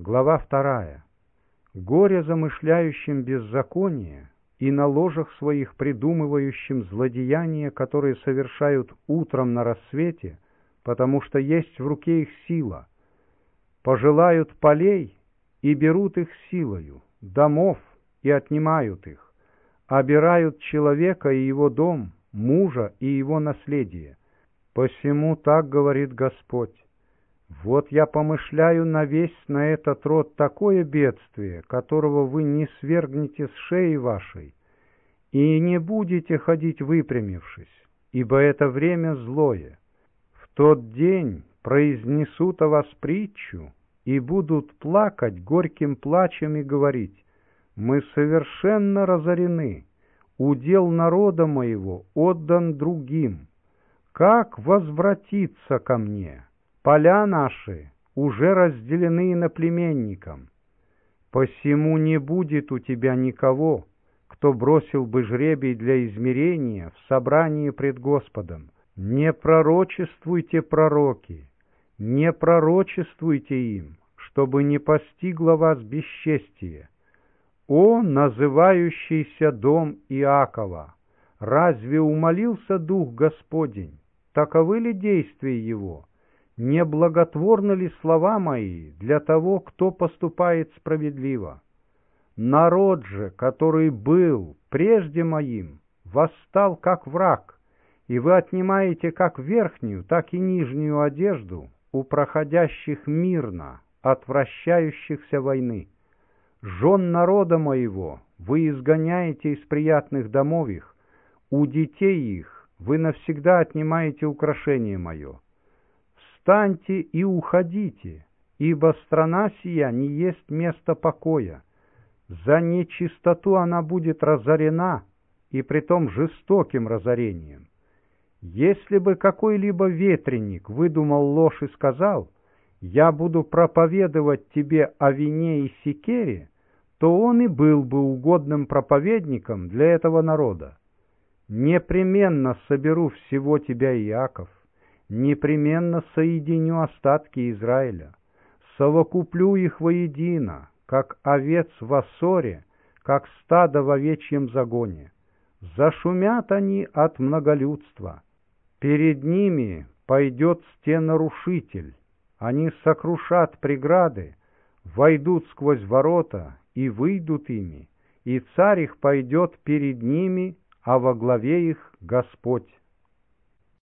Глава 2. Горе замышляющим беззаконие и на ложах своих придумывающим злодеяния, которые совершают утром на рассвете, потому что есть в руке их сила. Пожелают полей и берут их силою, домов и отнимают их, обирают человека и его дом, мужа и его наследие. Посему так говорит Господь: вот я помышляю навесть на этот род такое бедствие, которого вы не свергнете с шеи вашей, и не будете ходить выпрямившись, ибо это время злое. В тот день произнесут о вас притчу и будут плакать горьким плачем и говорить: мы совершенно разорены, удел народа моего отдан другим. Как возвратиться ко мне? Поля наши уже разделены иноплеменникам. Посему не будет у тебя никого, кто бросил бы жребий для измерения в собрании пред Господом. Не пророчествуйте, пророки, не пророчествуйте им, чтобы не постигло вас бесчестие. О, называющийся дом Иакова! Разве умолился Дух Господень? Таковы ли действия его? Не благотворны ли слова мои для того, кто поступает справедливо? Народ же, который был прежде моим, восстал как враг, и вы отнимаете как верхнюю, так и нижнюю одежду у проходящих мирно, отвращающихся войны. Жен народа моего вы изгоняете из приятных домов их, у детей их вы навсегда отнимаете украшение мое. Встаньте и уходите, ибо страна сия не есть место покоя. За нечистоту она будет разорена, и притом жестоким разорением. Если бы какой-либо ветреник выдумал ложь и сказал: «Я буду проповедовать тебе о вине и секере», то он и был бы угодным проповедником для этого народа. Непременно соберу всего тебя, Иаков, непременно соединю остатки Израиля, совокуплю их воедино, как овец в Ассоре, как стадо в овечьем загоне. Зашумят они от многолюдства. Перед ними пойдет стенарушитель, они сокрушат преграды, войдут сквозь ворота и выйдут ими, и царь их пойдет перед ними, а во главе их Господь.